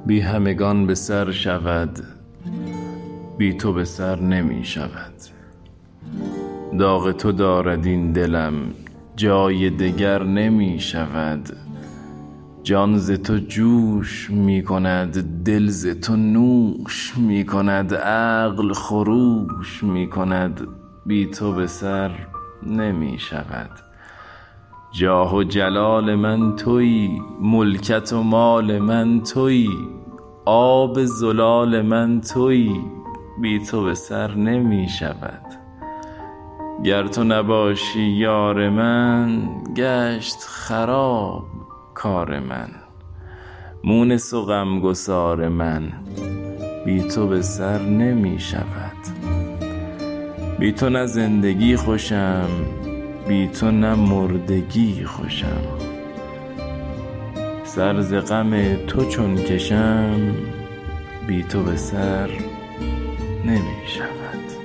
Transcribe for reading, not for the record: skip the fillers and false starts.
بی همگان به سر شود، بی تو به سر نمی شود. داغ تو دارد این دلم، جای دگر نمی شود. جان ز تو جوش می کند، دل ز تو نوش می کند، عقل خروش می کند، بی تو به سر نمی شود. جاه و جلال من تویی، ملکت و مال من تویی، آب زلال من تویی، بی تو به سر نمی شود. گر تو نباشی یار من، گشت خراب کار من. مونس و غمگسار من، بی تو به سر نمی شود. بی تو نه زندگی خوشم، بی تو نه مردگی خوشم. سر ز غم تو چون کشم، بی تو به سر نمی شود.